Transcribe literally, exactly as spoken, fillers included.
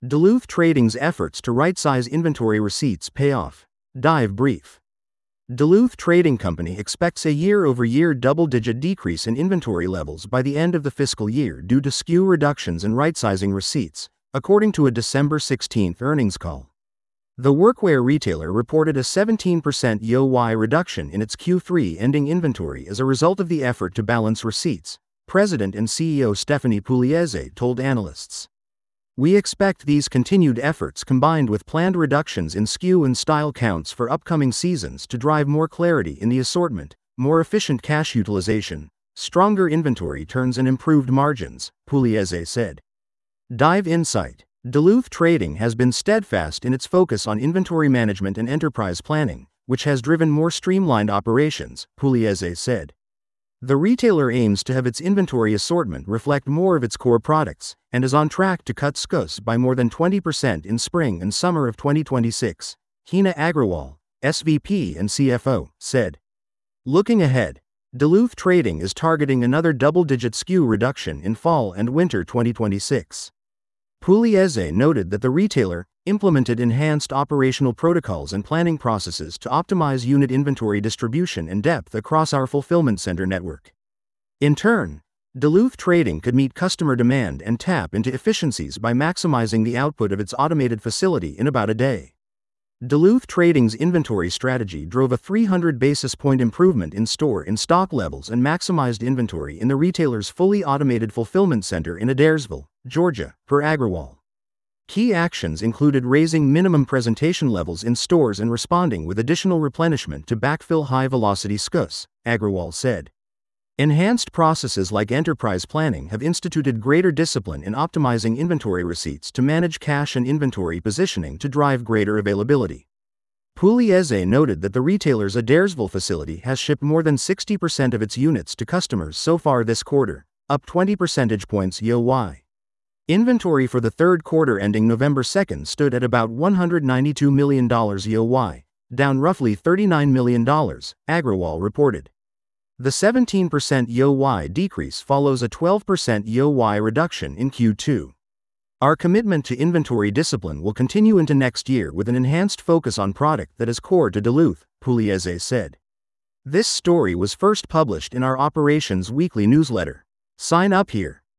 Duluth Trading's efforts to right-size inventory receipts pay off. Dive brief. Duluth Trading Company expects a year-over-year double-digit decrease in inventory levels by the end of the fiscal year due to S K U reductions and right-sizing receipts, according to a December sixteenth earnings call. The workwear retailer reported a seventeen percent Y O Y reduction in its Q three ending inventory as a result of the effort to balance receipts, President and C E O Stephanie Pugliese told analysts. We expect these continued efforts combined with planned reductions in S K U and style counts for upcoming seasons to drive more clarity in the assortment, more efficient cash utilization, stronger inventory turns and improved margins, Pugliese said. Dive Insight. Duluth Trading has been steadfast in its focus on inventory management and enterprise planning, which has driven more streamlined operations, Pugliese said. The retailer aims to have its inventory assortment reflect more of its core products, and is on track to cut S K Us by more than twenty percent in spring and summer of twenty twenty-six, Hina Agrawal, S V P and C F O, said. Looking ahead, Duluth Trading is targeting another double-digit S K U reduction in fall and winter twenty twenty-six. Pugliese noted that the retailer implemented enhanced operational protocols and planning processes to optimize unit inventory distribution and depth across our fulfillment center network. In turn, Duluth Trading could meet customer demand and tap into efficiencies by maximizing the output of its automated facility in about a day. Duluth Trading's inventory strategy drove a three hundred basis point improvement in store in stock levels and maximized inventory in the retailer's fully automated fulfillment center in Adairsville, Georgia, per Agrawal. Key actions included raising minimum presentation levels in stores and responding with additional replenishment to backfill high-velocity S K Us, Agrawal said. Enhanced processes like enterprise planning have instituted greater discipline in optimizing inventory receipts to manage cash and inventory positioning to drive greater availability. Pugliese noted that the retailer's Adairsville facility has shipped more than sixty percent of its units to customers so far this quarter, up twenty percentage points Y O Y. Inventory for the third quarter ending November second stood at about one hundred ninety-two million dollars Y O Y, down roughly thirty-nine million dollars, Agrawal reported. The seventeen percent Y O Y decrease follows a twelve percent Y O Y reduction in Q two. Our commitment to inventory discipline will continue into next year with an enhanced focus on product that is core to Duluth, Pugliese said. This story was first published in our Operations Weekly newsletter. Sign up here.